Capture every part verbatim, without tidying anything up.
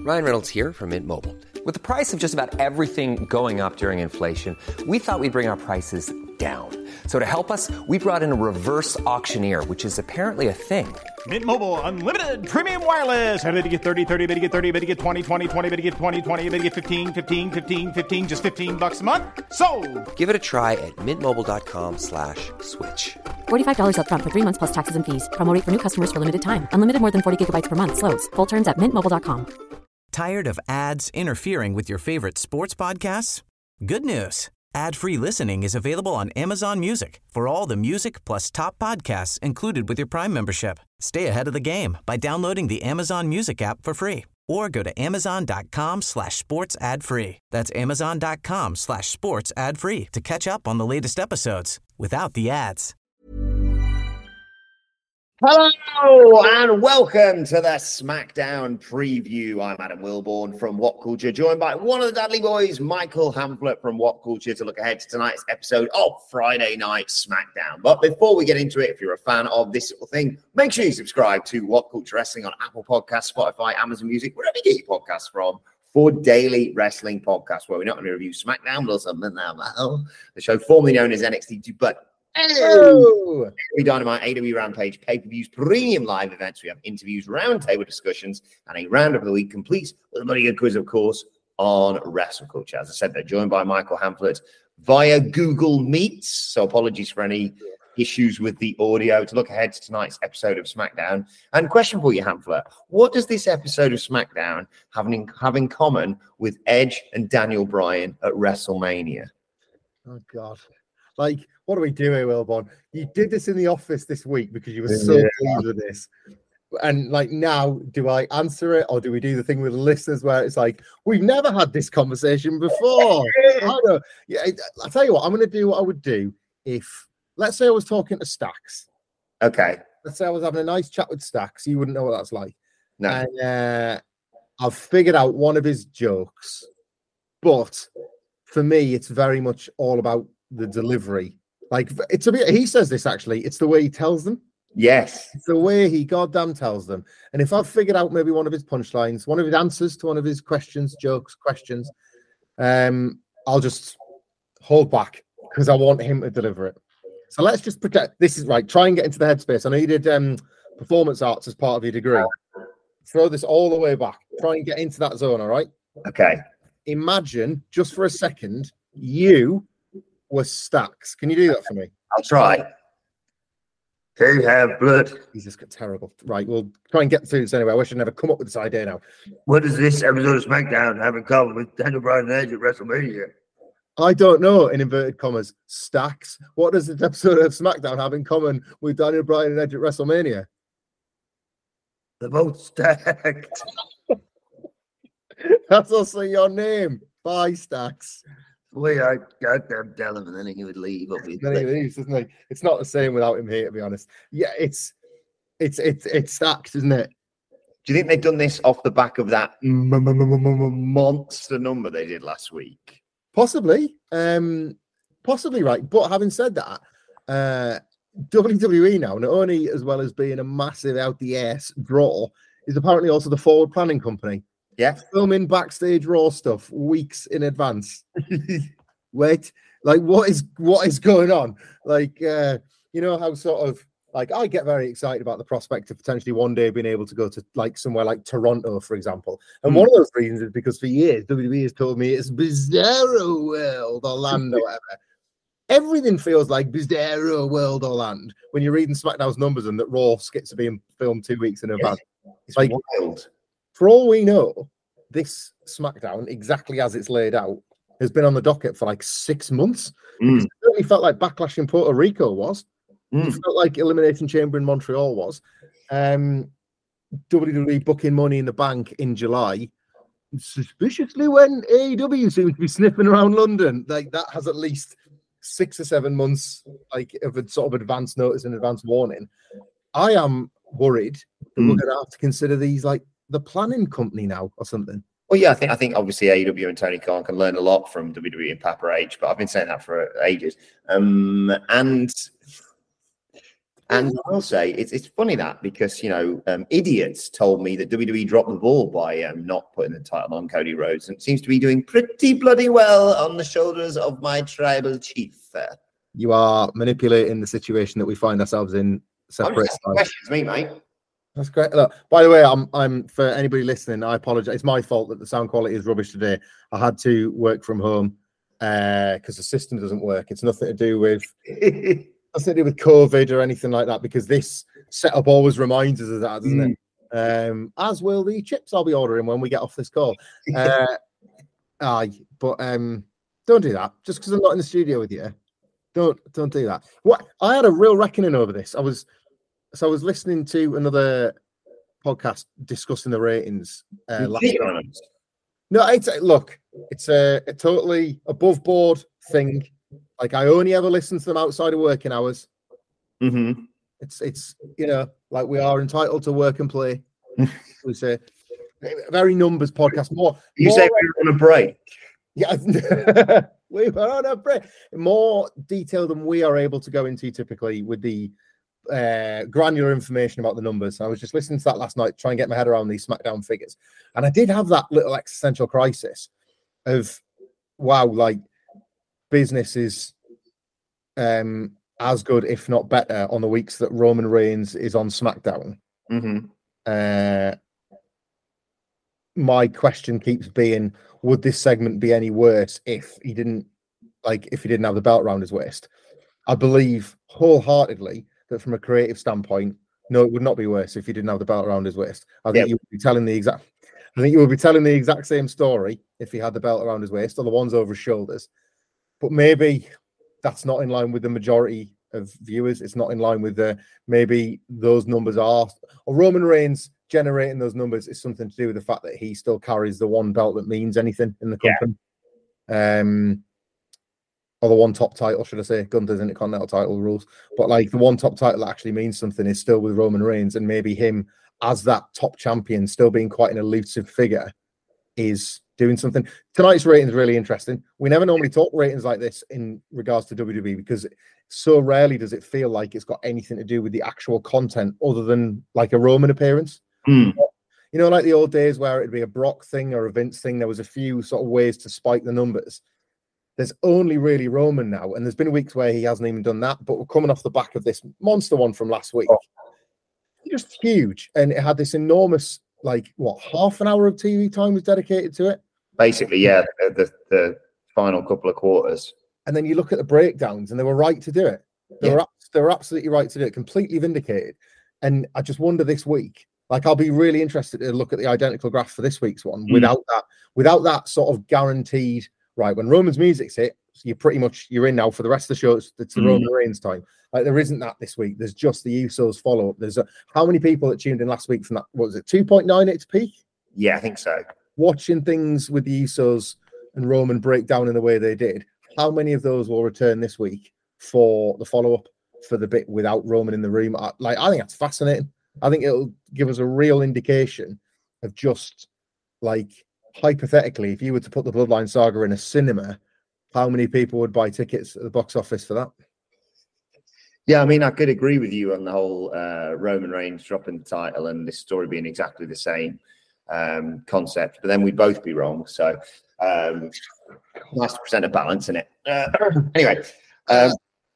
Ryan Reynolds here from Mint Mobile. With the price of just about everything going up during inflation, we thought we'd bring our prices down. So to help us, we brought in a reverse auctioneer, which is apparently a thing. Mint Mobile Unlimited Premium Wireless. How to get thirty, thirty, how to get thirty, how to get twenty, twenty, twenty, how to get twenty, twenty, how to get fifteen, fifteen, fifteen, fifteen, just fifteen bucks a month? Sold! Give it a try at mintmobile.com slash switch. forty-five dollars up front for three months plus taxes and fees. Promo rate for new customers for limited time. Unlimited more than forty gigabytes per month. Slows full terms at mint mobile dot com. Tired of ads interfering with your favorite sports podcasts? Good news. Ad-free listening is available on Amazon Music for all the music plus top podcasts included with your Prime membership. Stay ahead of the game by downloading the Amazon Music app for free or go to amazon.com slash sports ad free. That's amazon.com slash sports ad free to catch up on the latest episodes without the ads. Hello and welcome to the SmackDown preview. I'm Adam Wilborn from What Culture, joined by one of the Dudley boys, Michael Hamflett from What Culture, to look ahead to tonight's episode of Friday Night SmackDown. But before we get into it, if you're a fan of this sort of thing, make sure you subscribe to What Culture Wrestling on Apple Podcasts, Spotify, Amazon Music, wherever you get your podcasts from, for daily wrestling podcasts, where we're not going to review SmackDown, but also the show formerly known as N X T, but hello! We Dynamite, A W Rampage, pay-per-views, premium live events. We have interviews, roundtable discussions, and a roundup of the week, complete with a bloody good quiz, of course, on Wrestle Culture. As I said, they're joined by Michael Hamflett via Google Meets, so apologies for any issues with the audio. To look ahead to tonight's episode of SmackDown, and question for you, Hamflett: what does this episode of SmackDown have in, have in common with Edge and Daniel Bryan at WrestleMania? Oh, God. Like, what do we do here, Wilborn? You did this in the office this week because you were so yeah. pleased with this. And, like, now, do I answer it or do we do the thing with the listeners where it's like, we've never had this conversation before? I don't know. Yeah, I'll tell you what, I'm going to do what I would do if, let's say I was talking to Stax. Okay. Let's say I was having a nice chat with Stax. You wouldn't know what that's like. No. And uh, I've figured out one of his jokes. But for me, it's very much all about the delivery. Like, it's a bit, he says this actually, it's the way he tells them. Yes. It's the way he goddamn tells them. And if I've figured out maybe one of his punchlines, one of his answers to one of his questions, jokes, questions, um, I'll just hold back because I want him to deliver it. So let's just protect. This is right. Try and get into the headspace. I know you did um, performance arts as part of your degree. Throw this all the way back. Try and get into that zone, all right? Okay. Imagine, just for a second, you were Stax. Can you do that for me? I'll try. Who have blood? Jesus, terrible. Right, we'll try and get through this anyway. I wish I'd never come up with this idea now. What does this episode of SmackDown have in common with Daniel Bryan and Edge at WrestleMania? I don't know, in inverted commas. Stax. What does this episode of SmackDown have in common with Daniel Bryan and Edge at WrestleMania? They're both stacked. That's also your name. Bye, Stax. We I got them tell him, and then he would leave. Then he leaves, doesn't he? It's not the same without him here, to be honest. Yeah, it's it's it's it's Stacked, isn't it? Do you think they've done this off the back of that monster number they did last week? Possibly, um, possibly right. But having said that, uh, W W E now, not only as well as being a massive out the ass draw, is apparently also the forward planning company. Yeah, filming backstage Raw stuff weeks in advance. Wait, like what is what is going on? Like, uh, you know how sort of like I get very excited about the prospect of potentially one day being able to go to like somewhere like Toronto, for example. And mm. one of those reasons is because for years W W E has told me it's Bizarro World Orlando, whatever. Everything feels like Bizarro World Orlando when you're reading SmackDown's numbers and that Raw skits are being filmed two weeks in advance. It's like wild. For all we know, this SmackDown, exactly as it's laid out, has been on the docket for like six months. Mm. It certainly felt like Backlash in Puerto Rico was. Mm. It felt like Elimination Chamber in Montreal was. Um, W W E booking Money in the Bank in July. Suspiciously, when A E W seems to be sniffing around London, like that has at least six or seven months like of a sort of advance notice and advance warning. I am worried that mm. we're going to have to consider these like the planning company now or something. Well, yeah, I think I think obviously A E W and Tony Khan can learn a lot from W W E and Papa H, but I've been saying that for ages. Um, and And I'll say it's it's funny that because you know um, idiots told me that W W E dropped the ball by um, not putting the title on Cody Rhodes, and it seems to be doing pretty bloody well on the shoulders of my tribal chief. You are manipulating the situation that we find ourselves in. Separate questions, me, mate. That's great. Look, by the way, I'm I'm for anybody listening, I apologize. It's my fault that the sound quality is rubbish today. I had to work from home uh because the system doesn't work. It's nothing to do with nothing to do with COVID or anything like that, because this setup always reminds us of that, doesn't mm. it? Um, as will the chips I'll be ordering when we get off this call. Uh aye, but um don't do that. Just because I'm not in the studio with you. Don't don't do that. What I had a real reckoning over this. I was so I was listening to another podcast discussing the ratings uh, last night. No, it's look, it's a, a totally above board thing. Like I only ever listen to them outside of working hours. Mm-hmm. It's it's you know like we are entitled to work and play. We say very numbers podcast. More you more say we're on a break. Yeah, we were on a break. More detail than we are able to go into typically with the uh, granular information about the numbers. I was just listening to that last night, trying to get my head around these SmackDown figures, and I did have that little existential crisis of, wow, like business is um, as good, if not better, on the weeks that Roman Reigns is on SmackDown. Mm-hmm. Uh, my question keeps being, would this segment be any worse if he didn't like if he didn't have the belt around his waist? I believe wholeheartedly that from a creative standpoint, no, it would not be worse if he didn't have the belt around his waist. I think yeah. you would be telling the exact I think you would be telling the exact same story if he had the belt around his waist or the ones over his shoulders. But maybe that's not in line with the majority of viewers. It's not in line with the maybe those numbers are or Roman Reigns generating those numbers is something to do with the fact that he still carries the one belt that means anything in the company. Yeah. Um, or the one top title, should I say? Gunther's Intercontinental title rules. But like the one top title that actually means something is still with Roman Reigns, and maybe him as that top champion, still being quite an elusive figure, is doing something. Tonight's rating is really interesting. We never normally talk ratings like this in regards to W W E because so rarely does it feel like it's got anything to do with the actual content other than like a Roman appearance. Mm. You know, like the old days where it'd be a Brock thing or a Vince thing. There was a few sort of ways to spike the numbers. There's only really Roman now, and there's been weeks where he hasn't even done that. But we're coming off the back of this monster one from last week, oh. just huge, and it had this enormous, like what, half an hour of T V time was dedicated to it. Basically, yeah, the, the, the final couple of quarters. And then you look at the breakdowns, and they were right to do it. They yeah. were they were absolutely right to do it, completely vindicated. And I just wonder this week. Like, I'll be really interested to look at the identical graph for this week's one mm. without that, without that sort of guaranteed, right, when Roman's music's hit, so you're pretty much, you're in now for the rest of the show. It's, it's the mm. Roman Reigns time. Like, there isn't that this week. There's just the Usos follow-up. There's a, how many people that tuned in last week from that, what was it, two point nine at its peak? Yeah, I think so. Watching things with the Usos and Roman break down in the way they did, how many of those will return this week for the follow-up, for the bit without Roman in the room? I, like, I think that's fascinating. I think it'll give us a real indication of just, like, hypothetically, if you were to put the Bloodline Saga in a cinema, how many people would buy tickets at the box office for that? Yeah, I mean, I could agree with you on the whole uh, Roman Reigns dropping the title and this story being exactly the same um, concept, but then we'd both be wrong. So, um, nice to present a balance in it. Uh, anyway, um,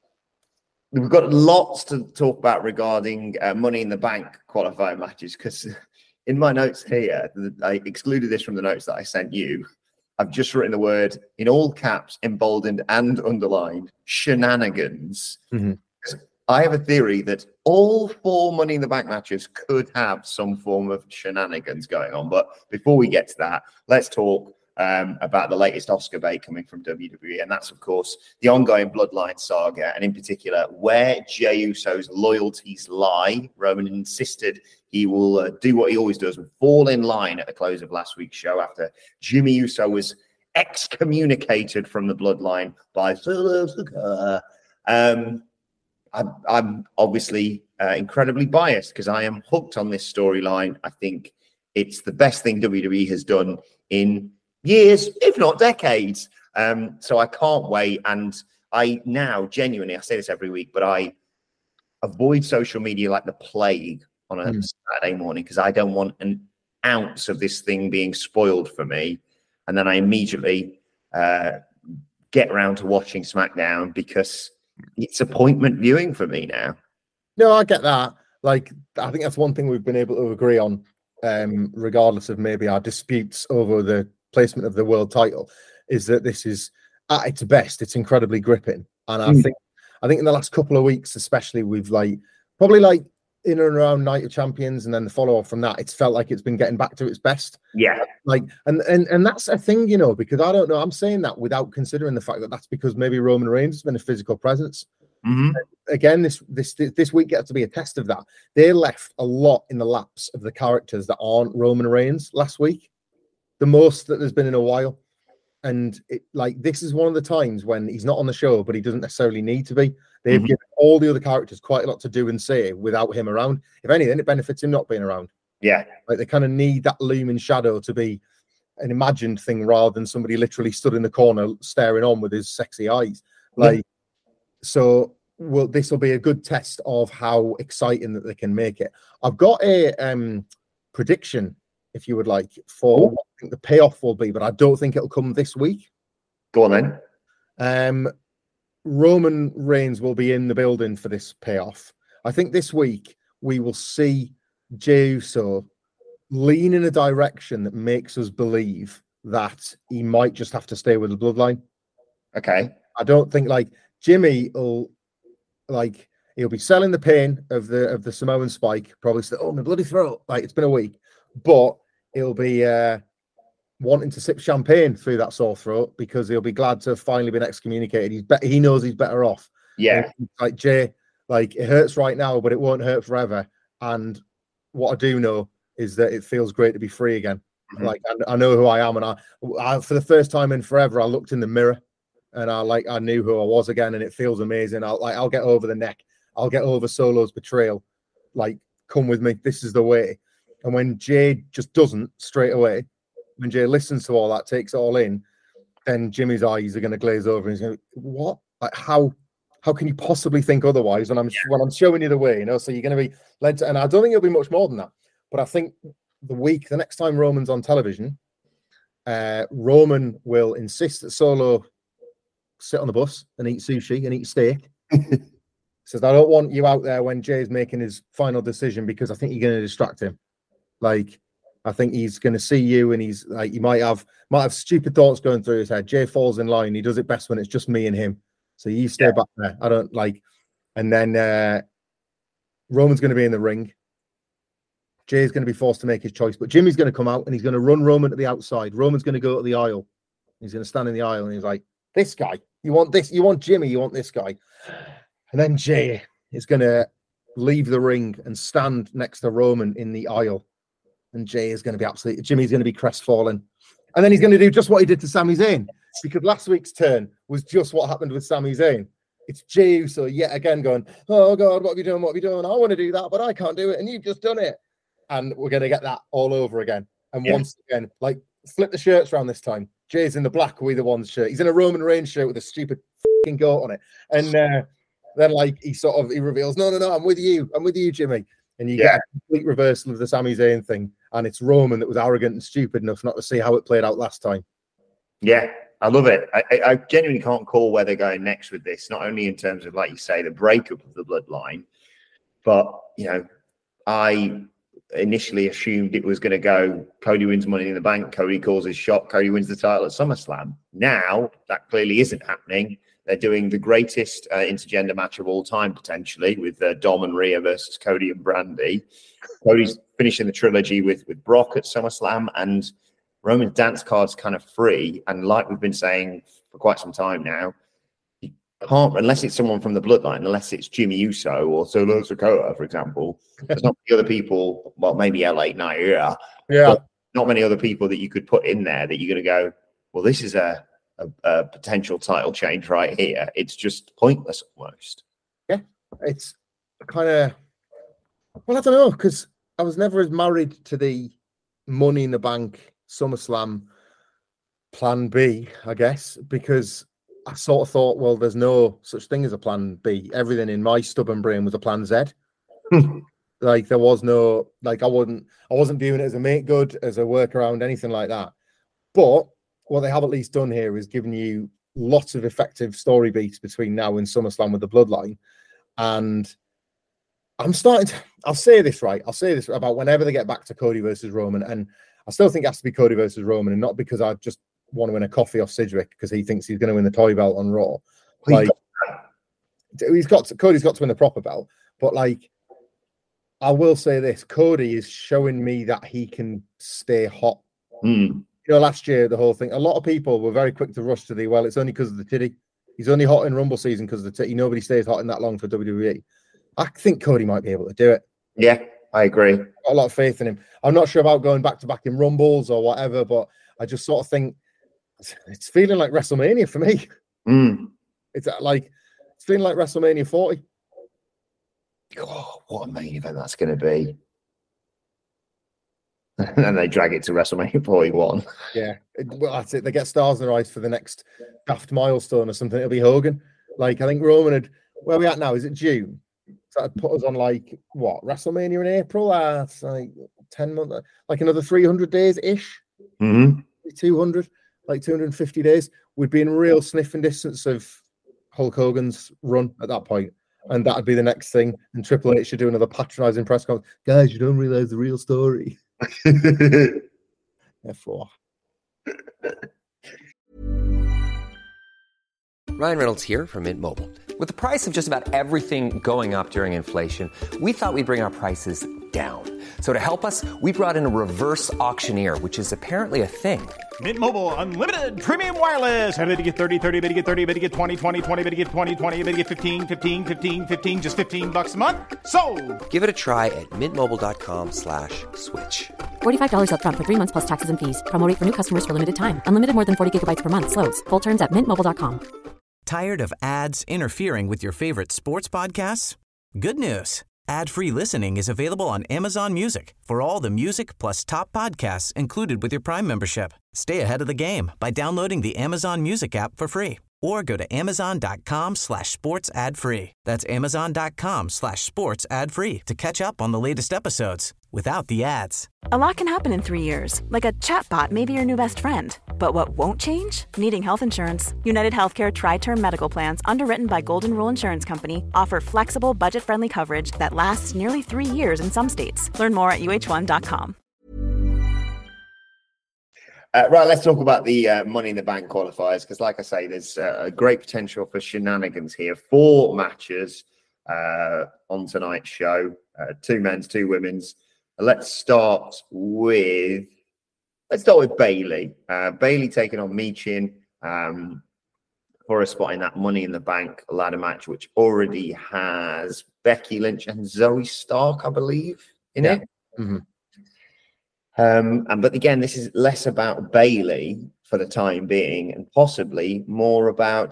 we've got lots to talk about regarding uh, Money in the Bank qualifying matches, because in my notes here, I excluded this from the notes that I sent you. I've just written the word in all caps, emboldened and underlined, shenanigans. Mm-hmm. I have a theory that all four Money in the Bank matches could have some form of shenanigans going on. But before we get to that, let's talk Um, about the latest Oscar bait coming from W W E, and that's, of course, the ongoing Bloodline Saga, and in particular, where Jey Uso's loyalties lie. Roman insisted he will uh, do what he always does and fall in line at the close of last week's show after Jimmy Uso was excommunicated from the Bloodline by Solo. Um, I'm, I'm obviously uh, incredibly biased because I am hooked on this storyline. I think it's the best thing W W E has done in years, if not decades. Um, so I can't wait. And I now genuinely, I say this every week, but I avoid social media like the plague on a mm. Saturday morning, because I don't want an ounce of this thing being spoiled for me. And then I immediately uh, get around to watching SmackDown because it's appointment viewing for me now. No, I get that. Like, I think that's one thing we've been able to agree on, um, regardless of maybe our disputes over the placement of the world title, is that this is at its best. It's incredibly gripping. And I mm. think I think in the last couple of weeks, especially, we've like probably like in and around Night of Champions, and then the follow-up from that, it's felt like it's been getting back to its best. Yeah. Like, and and and that's a thing, you know, because I don't know, I'm saying that without considering the fact that that's because maybe Roman Reigns has been a physical presence. Mm-hmm. Again, this this this week gets to be a test of that. They left a lot in the laps of the characters that aren't Roman Reigns last week, the most that there's been in a while. And it, like, this is one of the times when he's not on the show, but he doesn't necessarily need to be. They've mm-hmm. given all the other characters quite a lot to do and say without him around. If anything, it benefits him not being around. Yeah. Like, they kind of need that looming shadow to be an imagined thing rather than somebody literally stood in the corner staring on with his sexy eyes. Like, yeah. So, well, this will be a good test of how exciting that they can make it. I've got a um, prediction, if you would like, for what I think the payoff will be, but I don't think it'll come this week. Go on then. Um, Roman Reigns will be in the building for this payoff. I think this week we will see Jey Uso lean in a direction that makes us believe that he might just have to stay with the bloodline. Okay. I don't think, like, Jimmy will, like, he'll be selling the pain of the of the Samoan spike, probably say, oh, my bloody throat. Like, it's been a week. But he'll be uh, wanting to sip champagne through that sore throat because he'll be glad to have finally been excommunicated. He's be- He knows he's better off. Yeah. Like, Jay, like, it hurts right now, but it won't hurt forever. And what I do know is that it feels great to be free again. Mm-hmm. Like, I, I know who I am. And I, I, for the first time in forever, I looked in the mirror and I like I knew who I was again, and it feels amazing. I'll like I'll get over the neck. I'll get over Solo's betrayal. Like, come with me. This is the way. And when Jay just doesn't straight away, when Jay listens to all that, takes it all in, then Jimmy's eyes are going to glaze over and he's going, what? Like, how how can you possibly think otherwise when I'm when I'm showing you the way, you know? So you're going to be led to, and I don't think it'll be much more than that. But I think the week, the next time Roman's on television, uh, Roman will insist that Solo sit on the bus and eat sushi and eat steak. Says, I don't want you out there when Jay's making his final decision because I think you're going to distract him. Like, I think he's going to see you, and he's like, he might have might have stupid thoughts going through his head. Jay falls in line. He does it best when it's just me and him. So you stay yeah. back there. I don't like. And then uh, Roman's going to be in the ring. Jay's going to be forced to make his choice, but Jimmy's going to come out and he's going to run Roman to the outside. Roman's going to go to the aisle. He's going to stand in the aisle and he's like, this guy, you want this? You want Jimmy? You want this guy? And then Jay is going to leave the ring and stand next to Roman in the aisle. And Jay is going to be absolutely, Jimmy's going to be crestfallen. And then he's going to do just what he did to Sami Zayn, because last week's turn was just what happened with Sami Zayn. It's Jey Uso yet again going, oh God, what are you doing? What are you doing? I want to do that, but I can't do it. And you've just done it. And we're going to get that all over again. And yeah. once again, like, flip the shirts around this time. Jay's in the black We The Ones shirt. He's in a Roman Reigns shirt with a stupid fucking goat on it. And uh, then, like, he sort of, he reveals, no, no, no, I'm with you. I'm with you, Jimmy. And you yeah. get a complete reversal of the Sami Zayn thing. And it's Roman that was arrogant and stupid enough not to see how it played out last time. Yeah, I love it. I, I genuinely can't call where they're going next with this, not only in terms of, like you say, the breakup of the bloodline, but, you know, I initially assumed it was going to go Cody wins Money in the Bank, Cody calls his shot, Cody wins the title at SummerSlam. Now, that clearly isn't happening. They're doing the greatest uh, intergender match of all time, potentially, with uh, Dom and Rhea versus Cody and Brandy. Cody's finishing the trilogy with, with Brock at SummerSlam, and Roman's dance card's kind of free. And like we've been saying for quite some time now, you can't, unless it's someone from the bloodline, unless it's Jimmy Uso or Solo Sikoa, for example, there's not many other people, well, maybe L A Knight, yeah, yeah. not many other people that you could put in there that you're going to go, well, this is a A, a potential title change right here. It's just pointless almost. Yeah, it's kind of, well, I don't know, because I was never as married to the Money in the Bank SummerSlam plan B, I guess, because I sort of thought, well, there's no such thing as a plan B. Everything in my stubborn brain was a plan Z. Like there was no, like I wasn't, I wasn't viewing it as a make good, as a workaround, anything like that. But what they have at least done here is given you lots of effective story beats between now and SummerSlam with the Bloodline. And I'm starting to, I'll say this right. I'll say this about whenever they get back to Cody versus Roman. And I still think it has to be Cody versus Roman, and not because I just want to win a coffee off Sidgwick because he thinks he's going to win the toy belt on Raw. Like he's got to, Cody's got to win the proper belt. But like, I will say this, Cody is showing me that he can stay hot. Mm. You know, last year, the whole thing, a lot of people were very quick to rush to the, well, it's only because of the titty. He's only hot in Rumble season because of the titty. Nobody stays hot in that long for W W E. I think Cody might be able to do it. Yeah, I agree. I've got a lot of faith in him. I'm not sure about going back to back in Rumbles or whatever, but I just sort of think it's feeling like WrestleMania for me. Mm. It's like, it's feeling like WrestleMania forty. Oh, what a main event that's going to be. And then they drag it to WrestleMania forty-one. Yeah, it, well, that's it. They get stars in their eyes for the next daft milestone or something. It'll be Hogan. Like, I think Roman had, where are we at now? Is it June? So that'd put us on, like, what, WrestleMania in April? Uh, that's like ten months, like another three hundred days-ish. Mm-hmm. two hundred, like two hundred fifty days. We'd be in real sniffing distance of Hulk Hogan's run at that point. And that'd be the next thing. And Triple H should do another patronizing press conference. Guys, you don't realize the real story. Therefore. Ryan Reynolds here from Mint Mobile. With the price of just about everything going up during inflation, we thought we'd bring our prices down. So to help us, we brought in a reverse auctioneer, which is apparently a thing. Mint Mobile Unlimited Premium Wireless. How to get thirty, thirty, how to get thirty, how to get twenty, twenty, twenty, how to get twenty, twenty, how to get fifteen, fifteen, fifteen, fifteen, just fifteen bucks a month? Sold! Give it a try at mintmobile.com slash switch. forty-five dollars up front for three months plus taxes and fees. Promo rate for new customers for limited time. Unlimited more than forty gigabytes per month. Slows full terms at mint mobile dot com. Tired of ads interfering with your favorite sports podcasts? Good news. Ad-free listening is available on Amazon Music for all the music plus top podcasts included with your Prime membership. Stay ahead of the game by downloading the Amazon Music app for free or go to amazon.com slash sports ad free. That's amazon.com slash sports ad free to catch up on the latest episodes without the ads. A lot can happen in three years, like a chatbot may be your new best friend. But what won't change? Needing health insurance. United Healthcare Tri-Term Medical Plans, underwritten by Golden Rule Insurance Company, offer flexible, budget-friendly coverage that lasts nearly three years in some states. Learn more at U H one dot com. Uh, right, let's talk about the uh, Money in the Bank qualifiers, because like I say, there's uh, a great potential for shenanigans here. Four matches uh, on tonight's show, uh, two men's, two women's. Uh, let's start with let's start with Bayley. Uh, Bayley taking on Michin um, for a spot in that Money in the Bank ladder match, which already has Becky Lynch and Zoe Stark, I believe, in yeah. it. Mm-hmm. Um, and but again, this is less about Bayley for the time being, and possibly more about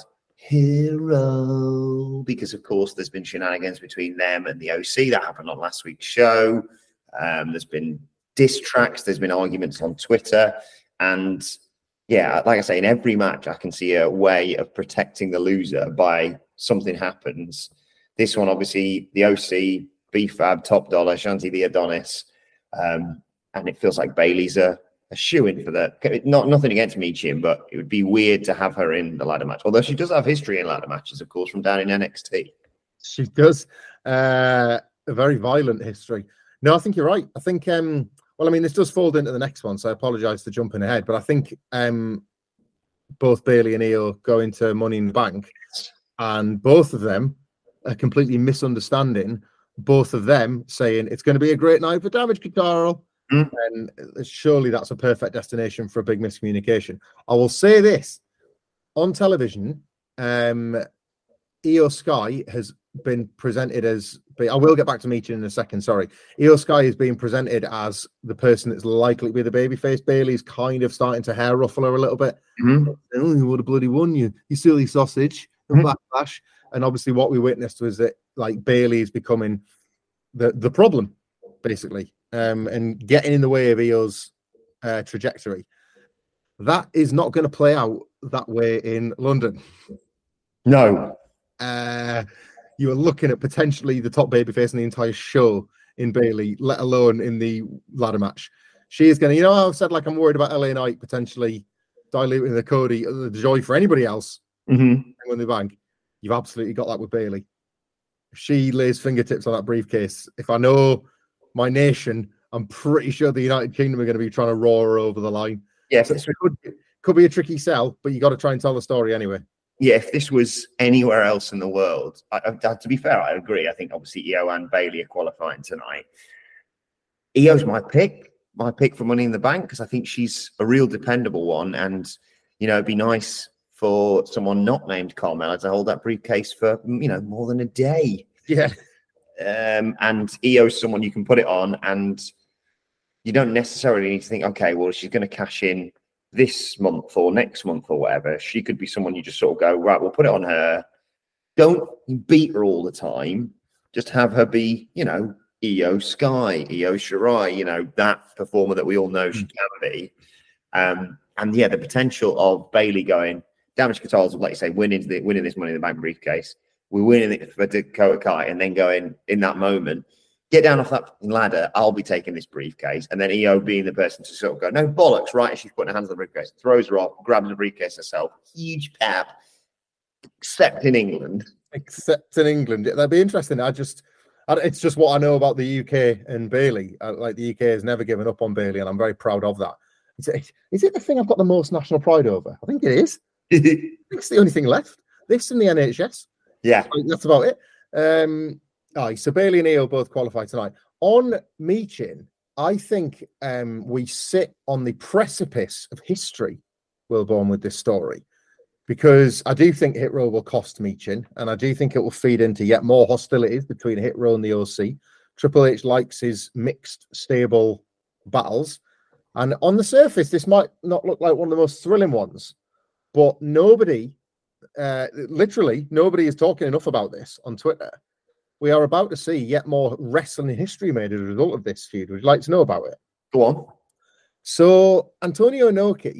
Hero, because of course there's been shenanigans between them and the O C that happened on last week's show. Um, there's been diss tracks, there's been arguments on Twitter, and yeah, like I say, in every match I can see a way of protecting the loser by something happens. This one, obviously, the O C, B-Fab, Top Dollar, Shanti the Adonis. Um, And it feels like Bayley's a, a shoo-in for that. Not nothing against Michin, but it would be weird to have her in the ladder match. Although she does have history in ladder matches, of course, from down in N X T. She does. Uh, a very violent history. No, I think you're right. I think, um, well, I mean, this does fold into the next one, so I apologize for jumping ahead. But I think um, both Bayley and Io go into Money in the Bank, and both of them are completely misunderstanding. Both of them saying it's going to be a great night for Damage Control. Mm. And surely that's a perfect destination for a big miscommunication. I will say this on television, um, Io Sky has been presented as, I will get back to Michin in a second, sorry. Io Sky is being presented as the person that's likely to be the babyface. Bayley's kind of starting to hair ruffle her a little bit. Mm-hmm. Oh, you would have bloody won, you, you silly sausage. Mm-hmm. Backlash. And obviously what we witnessed was that like Bayley is becoming the, the problem, basically. Um, and getting in the way of Io's uh, trajectory. That is not going to play out that way in London. No. Uh, you are looking at potentially the top babyface in the entire show in Bayley, let alone in the ladder match. She is going to, you know, I've said like I'm worried about L A Knight potentially diluting the Cody, the joy for anybody else mm-hmm. when they bang. You've absolutely got that with Bayley. If she lays fingertips on that briefcase, if I know my nation, I'm pretty sure the United Kingdom are going to be trying to roar her over the line. Yes, so it could, could be a tricky sell, but you got to try and tell the story anyway. Yeah, if this was anywhere else in the world, I, I, to be fair, I agree. I think obviously Io and Bayley are qualifying tonight. Io's my pick, my pick for Money in the Bank, because I think she's a real dependable one. And, you know, it'd be nice for someone not named Carmella to hold that briefcase for, you know, more than a day. Yeah. Um, and Io's someone you can put it on, and you don't necessarily need to think, okay, well, she's going to cash in this month or next month or whatever. She could be someone you just sort of go, right, we'll put it on her. Don't beat her all the time. Just have her be, you know, Io Sky, Io Shirai, you know, that performer that we all know she can be. Um, and yeah, the potential of Bayley going, Damage Control, like you say, winning, the, winning this Money in the Bank briefcase. We're winning it for Dakota Kai, and then going in that moment, get down off that ladder, I'll be taking this briefcase. And then Io being the person to sort of go, no bollocks, right? And she's putting her hands on the briefcase, throws her off, grabs the briefcase herself. Huge pap, except in England. Except in England. That'd be interesting. I just, I, it's just what I know about the U K and Bayley. I, like the U K has never given up on Bayley, and I'm very proud of that. Is it, is it the thing I've got the most national pride over? I think it is. It's the only thing left. This and the N H S. Yeah. That's about it. Um, Aye, so Bayley and Io both qualify tonight. On Michin, I think um, we sit on the precipice of history, Wilborn, with this story, because I do think Hit Row will cost Michin, and I do think it will feed into yet more hostilities between Hit Row and the O C. Triple H likes his mixed, stable battles, and on the surface, this might not look like one of the most thrilling ones, but nobody, uh, literally, nobody is talking enough about this on Twitter. We are about to see yet more wrestling history made as a result of this feud. Would you like to know about it? Go on. So Antonio Inoki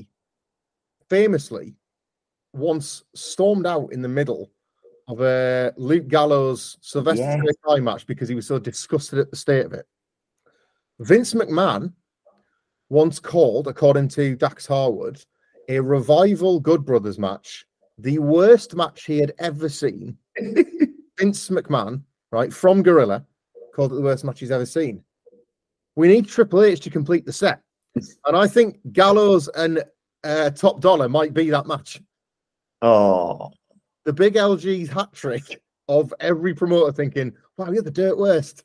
famously once stormed out in the middle of a Luke Gallows Sylvester Yeah. Sky match because he was so disgusted at the state of it. Vince McMahon once called, according to Dax Harwood, a Revival Good Brothers match the worst match he had ever seen. Vince McMahon, right, from Gorilla, called it the worst match he's ever seen. We need Triple H to complete the set. And I think Gallows and uh, Top Dollar might be that match. Oh. The big L G's hat trick of every promoter thinking, wow, you're the dirt worst.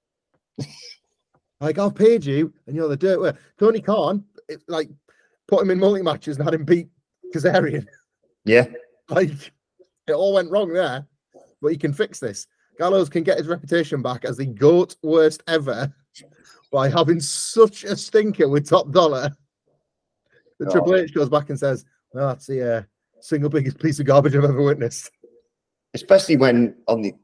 Like, I've paid you and you're the dirt worst. Tony Khan, it, like, put him in multi-matches and had him beat Kazarian. Yeah. Like, it all went wrong there. But he can fix this. Gallows can get his reputation back as the GOAT worst ever by having such a stinker with Top Dollar. The Oh. Triple H goes back and says, well, that's the uh, single biggest piece of garbage I've ever witnessed. Especially when on the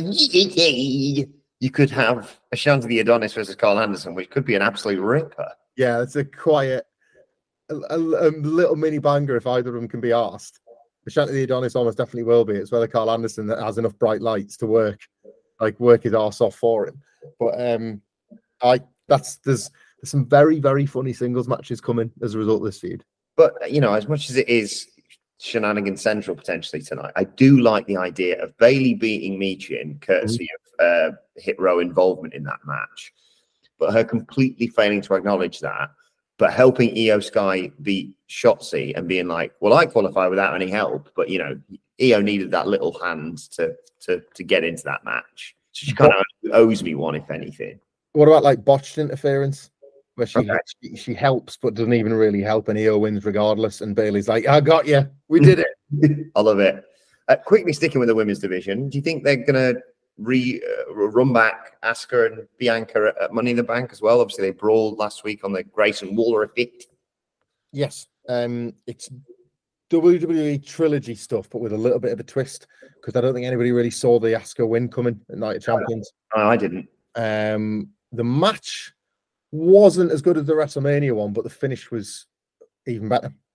you could have Ashanti the Adonis versus Carl Anderson, which could be an absolute ripper. Yeah, it's a quiet, a, a, a little mini banger if either of them can be asked. Ashanti the Adonis almost definitely will be. It's whether Carl Anderson that has enough bright lights to work, like work his arse off for him. But um, I that's there's there's some very very funny singles matches coming as a result of this feud. But you know, as much as it is shenanigan central potentially tonight, I do like the idea of Bayley beating Michin, courtesy mm-hmm. of uh, Hit Row involvement in that match, but her completely failing to acknowledge that. But helping Io Sky beat Shotzi and being like, well, I qualify without any help. But, you know, Io needed that little hand to to to get into that match. So she kind of owes me one, if anything. What about like botched interference? Where she, Okay. she she helps but doesn't even really help and Io wins regardless. And Bayley's like, I got you. We did it. I love it. Uh, quickly sticking with the women's division, do you think they're going to re uh, run back Asuka and Bianca at, at Money in the Bank as well? Obviously, they brawled last week on the Grayson Waller effect. Yes. Um, it's W W E trilogy stuff, but with a little bit of a twist because I don't think anybody really saw the Asuka win coming at Night of Champions. Oh, I didn't. Um, the match wasn't as good as the WrestleMania one, but the finish was even better.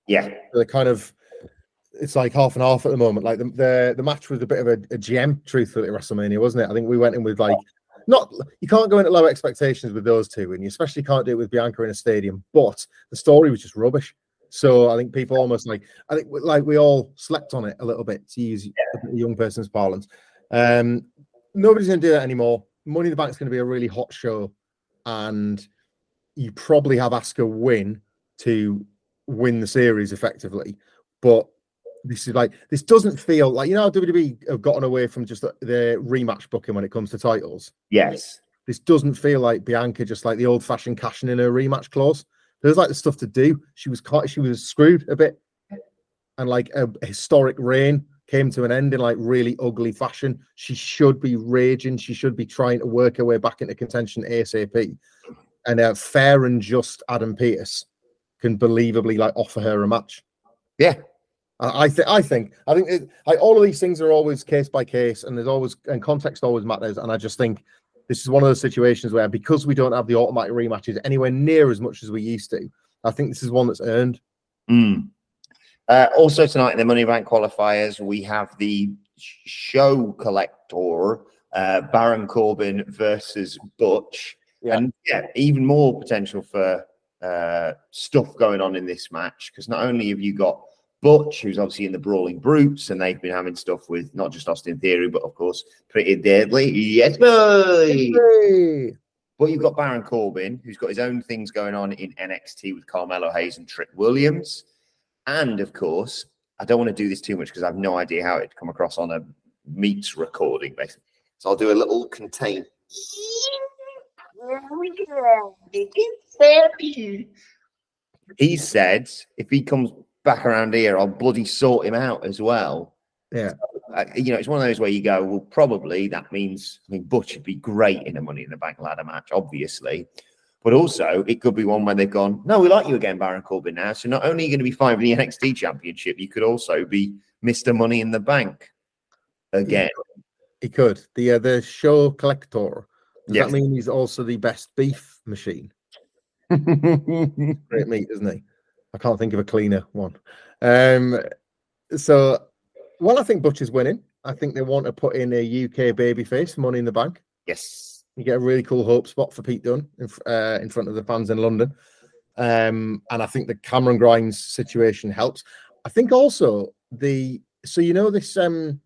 Yeah. They're kind of, it's like half and half at the moment. Like the the, the match was a bit of a, a gem, truthfully, at WrestleMania, wasn't it? I think we went in with like, not, you can't go into low expectations with those two, and you especially can't do it with Bianca in a stadium, but the story was just rubbish. So I think people almost like, I think like we all slept on it a little bit, to use yeah. a young person's parlance. Um, nobody's going to do that anymore. Money in the Bank is going to be a really hot show, and you probably have Asuka win to win the series effectively. But this is like, this doesn't feel like, you know how W W E have gotten away from just the, the rematch booking when it comes to titles? Yes. This doesn't feel like Bianca just like the old-fashioned cashing in her rematch clause. There's like the stuff to do. She was caught, she was screwed a bit. And like a, a historic reign came to an end in like really ugly fashion. She should be raging. She should be trying to work her way back into contention ASAP. And a fair and just Adam Pearce can believably like offer her a match. Yeah. I think, I think, I think, it, like all of these things are always case by case, and there's always, and context always matters. And I just think this is one of those situations where, because we don't have the automatic rematches anywhere near as much as we used to, I think this is one that's earned. Mm. Uh, also tonight in the Money Bank qualifiers, we have the show collector, uh, Baron Corbin versus Butch. Yeah. And yeah, even more potential for uh, stuff going on in this match, because not only have you got Butch, who's obviously in the Brawling Brutes, and they've been having stuff with not just Austin Theory, but of course Pretty Deadly. Yes, boy! Hey. But you've got Baron Corbin, who's got his own things going on in N X T with Carmelo Hayes and Trick Williams. And of course, I don't want to do this too much because I have no idea how it'd come across on a Meets recording, basically. So I'll do a little contain. He said if he comes back around here, I'll bloody sort him out as well. Yeah. So, uh, you know, it's one of those where you go, well, probably that means, I mean, Butch would be great in a Money in the Bank ladder match, obviously. But also, it could be one where they've gone, no, we like you again, Baron Corbin now. So not only are you going to be fine for the N X T Championship, you could also be Mister Money in the Bank again. He could. The uh, the show collector. Does Yes. that mean he's also the best beef machine? Great meat, isn't he? I can't think of a cleaner one. Um, so, well, I think Butch is winning. I think they want to put in a U K babyface, Money in the Bank. Yes. You get a really cool hope spot for Pete Dunne in, uh, in front of the fans in London. Um, and I think the Cameron Grimes situation helps. I think also the, so you know this, um,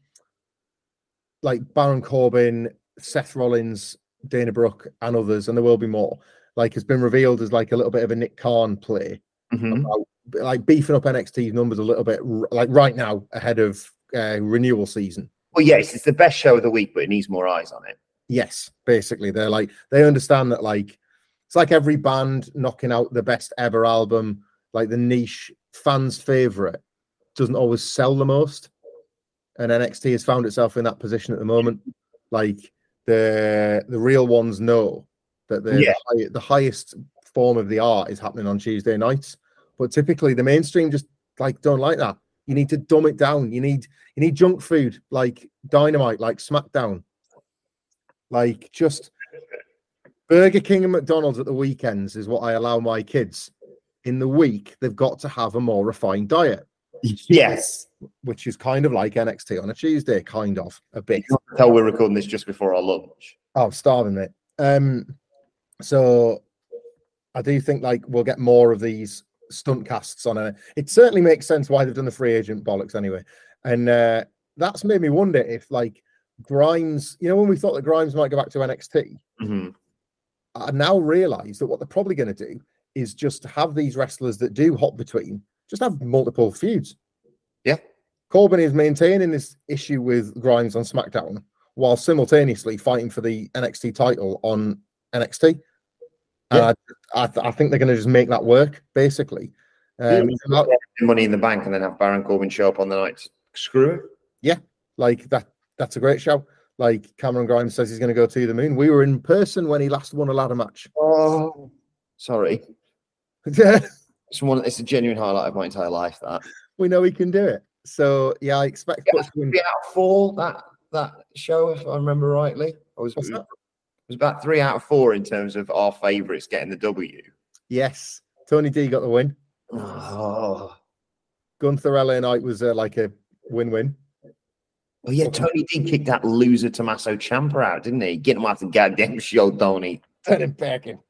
like Baron Corbin, Seth Rollins, Dana Brooke, and others, and there will be more, like has been revealed as like a little bit of a Nick Khan play. Mm-hmm. About, like beefing up N X T's numbers a little bit, like right now ahead of uh, renewal season. Well, yes, it's the best show of the week, but it needs more eyes on it. Yes, basically, they're like, they understand that, like, it's like every band knocking out the best ever album, like the niche fans' favorite doesn't always sell the most. And N X T has found itself in that position at the moment. Like the the real ones know that the, yeah. the, the highest form of the art is happening on Tuesday nights, but typically the mainstream just like don't like that. You need to dumb it down. You need you need junk food like Dynamite, like SmackDown. Like just Burger King and McDonald's at the weekends is what I allow my kids. In the week, they've got to have a more refined diet. Yes. Which is kind of like N X T on a Tuesday, kind of, a bit. You can tell we're recording this just before our lunch. Oh, I'm starving, mate. Um, so I do think like we'll get more of these stunt casts on it. It certainly makes sense why they've done the free agent bollocks anyway. And uh, that's made me wonder if like Grimes, you know, when we thought that Grimes might go back to N X T, mm-hmm. I now realize that what they're probably going to do is just have these wrestlers that do hop between, just have multiple feuds. Yeah. Corbin is maintaining this issue with Grimes on SmackDown while simultaneously fighting for the N X T title on N X T. Yeah. I, I, th- I think they're going to just make that work, basically. Um, yeah, Money in the Bank and then have Baron Corbin show up on the night to screw it. Yeah, like that. That's a great show. Like Cameron Grimes says he's going to go to the moon. We were in person when he last won a ladder match. Oh, sorry. it's, one, it's a genuine highlight of my entire life, that. We know he can do it. So, yeah, I expect... Yeah, three out of four, that, that show, if I remember rightly. I was, it was about three out of four in terms of our favourites getting the W. Yes. Tony D got the win. Oh. Gunther L A Knight was uh, like a win-win. Oh yeah, Tony did kick that loser Tommaso Ciampa out, didn't he? Get him off the goddamn show, Tony. Turn him back in.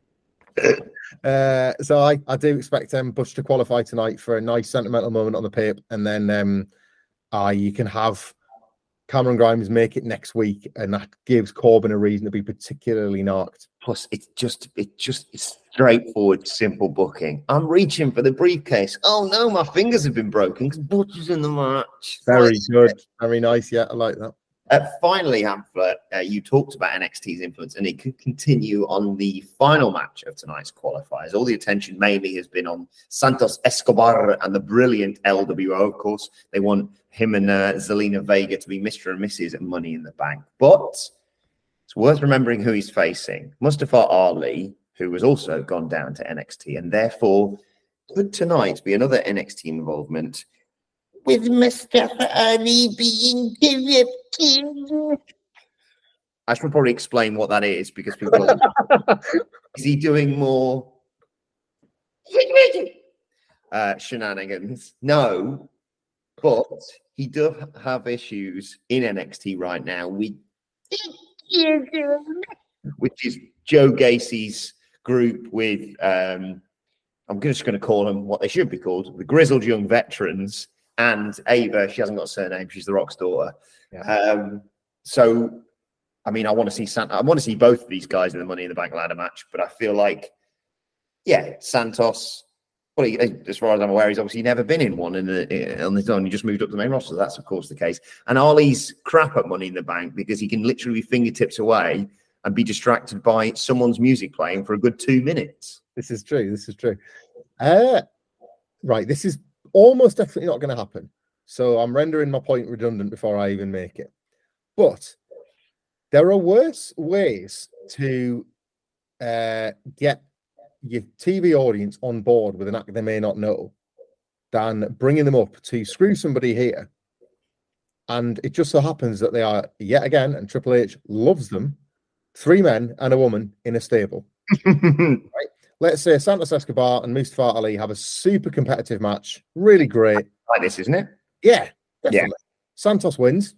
uh, so I, I do expect um, Butch to qualify tonight for a nice sentimental moment on the Pape, and then um, uh, you can have Cameron Grimes make it next week, and that gives Corbin a reason to be particularly narked. Plus, it's just, it just, it's straightforward, simple booking. I'm reaching for the briefcase. Oh no, my fingers have been broken because Butch is in the match. Very Nice. good, very nice. Yeah, I like that. Uh, finally, Hamflet, uh, you talked about N X T's influence, and it could continue on the final match of tonight's qualifiers. All the attention mainly has been on Santos Escobar and the brilliant L W O. Of course, they want him and uh, Zelina Vega to be Mister and Missus at Money in the Bank. But it's worth remembering who he's facing. Mustafa Ali, who has also gone down to N X T, and therefore could tonight be another N X T involvement with Mustafa Ali being corrupted. I should probably explain what that is because people are, is he doing more uh, shenanigans? No, but he does have issues in N X T right now with which is Joe Gacy's group with um, I'm just going to call them what they should be called, the Grizzled Young Veterans. And Ava, she hasn't got a surname. She's the Rock's daughter. Yeah. Um, so, I mean, I want to see San- I want to see both of these guys in the Money in the Bank ladder match. But I feel like, yeah, Santos. Well, he, as far as I'm aware, he's obviously never been in one in the, on his own. He just moved up to the main roster. That's of course the case. And Ali's crap at Money in the Bank because he can literally be fingertips away and be distracted by someone's music playing for a good two minutes. This is true. This is true. Uh, right. This is almost definitely not going to happen. So I'm rendering my point redundant before I even make it. But there are worse ways to uh, get your T V audience on board with an act they may not know than bringing them up to screw somebody here. And it just so happens that they are, yet again, and Triple H loves them, three men and a woman in a stable. Right? Let's say Santos Escobar and Mustafa Ali have a super competitive match. Really great. Like this, isn't it? Yeah, definitely. Yeah. Santos wins.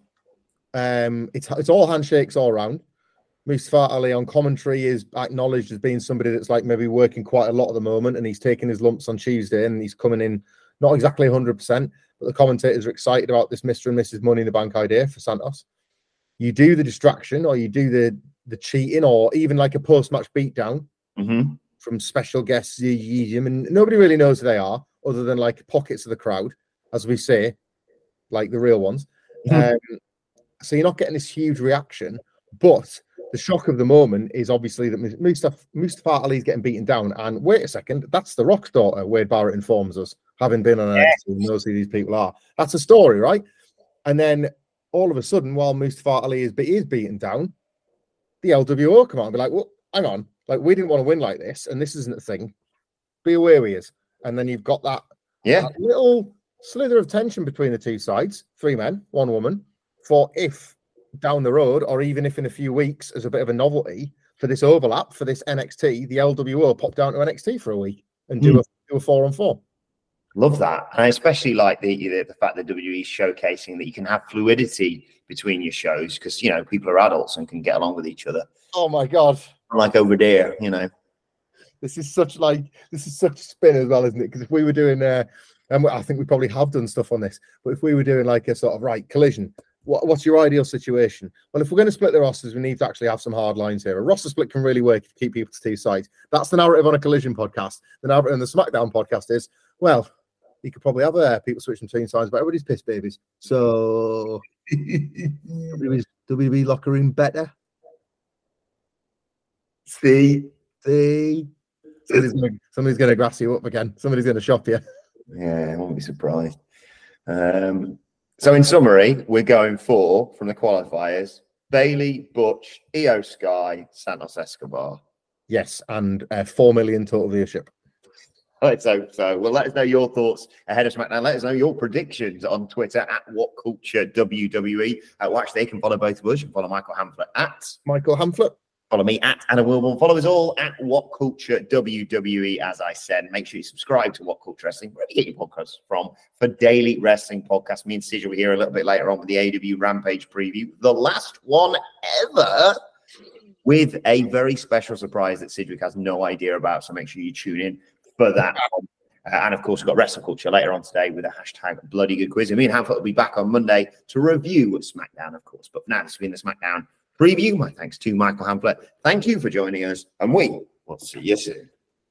Um, it's it's all handshakes all around. Mustafa Ali on commentary is acknowledged as being somebody that's like maybe working quite a lot at the moment, and he's taking his lumps on Tuesday, and he's coming in not exactly one hundred percent, but the commentators are excited about this Mister and Missus Money in the Bank idea for Santos. You do the distraction, or you do the the cheating, or even like a post-match beatdown. Mm-hmm. From special guests, I mean, nobody really knows who they are, other than like pockets of the crowd, as we say, like the real ones. Mm-hmm. Um, so you're not getting this huge reaction, but the shock of the moment is obviously that Mustafa, Mustafa Ali's getting beaten down. And wait a second, that's the Rock's daughter, Wade Barrett informs us, having been on an yes. episode, knows who these people are. That's a story, right? And then all of a sudden, while Mustafa Ali is, is beaten down, the L W O come out and be like, well, hang on. Like, we didn't want to win like this, and this isn't a thing. Be aware with us. And then you've got that, yeah. that little slither of tension between the two sides, three men, one woman, for if down the road, or even if in a few weeks, as a bit of a novelty for this overlap, for this N X T, the L W O pop down to N X T for a week and do, mm. a, do a four on four. Love that. And I especially like the, the the fact that W W E is showcasing that you can have fluidity between your shows because, you know, people are adults and can get along with each other. Oh, my God. Like over there, you know. This is such like this is such spin as well, isn't it? Because if we were doing, uh, and I think we probably have done stuff on this, but if we were doing like a sort of right collision, what, what's your ideal situation? Well, if we're going to split the rosters, we need to actually have some hard lines here. A roster split can really work to keep people to two sides. That's the narrative on a collision podcast. The narrative on the SmackDown podcast is, well, you could probably have uh, people switching between sides, but everybody's piss babies. So W W E locker room better. See, see, somebody's gonna, somebody's gonna grass you up again. Somebody's gonna shop you. Yeah, I won't be surprised. Um, so, in summary, we're going for from the qualifiers: Bayley, Butch, Io Sky, Santos Escobar. Yes, and uh, four million total viewership. Let's hope so. Well, let us know your thoughts ahead of SmackDown. Let us know your predictions on Twitter at What Culture W W E. Uh, well, actually, they can follow both of us. You can follow Michael Hamflet at Michael Hamflet. Follow me at Adam Wilborn. Follow us all at What Culture W W E, as I said. Make sure you subscribe to What Culture Wrestling, wherever you get your podcasts from, for daily wrestling podcasts. Me and Sid will be here a little bit later on with the A E W Rampage preview, the last one ever, with a very special surprise that Sidgwick has no idea about. So make sure you tune in for that one. Uh, and of course, we've got Wrestle Culture later on today with a hashtag Bloody Good Quiz. And me and Hamflet will be back on Monday to review SmackDown, of course. But for now, this has been the SmackDown preview. My thanks to Michael Hamflet. Thank you for joining us, and we will see you soon.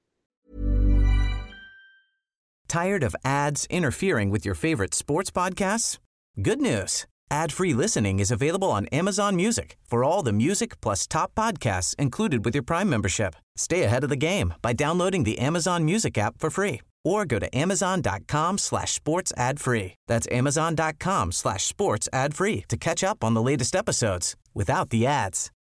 Tired of ads interfering with your favorite sports podcasts? Good news. Ad-free listening is available on Amazon Music for all the music plus top podcasts included with your Prime membership. Stay ahead of the game by downloading the Amazon Music app for free or go to amazon.com slash sports ad free. That's amazon.com slash sports ad free to catch up on the latest episodes without the ads.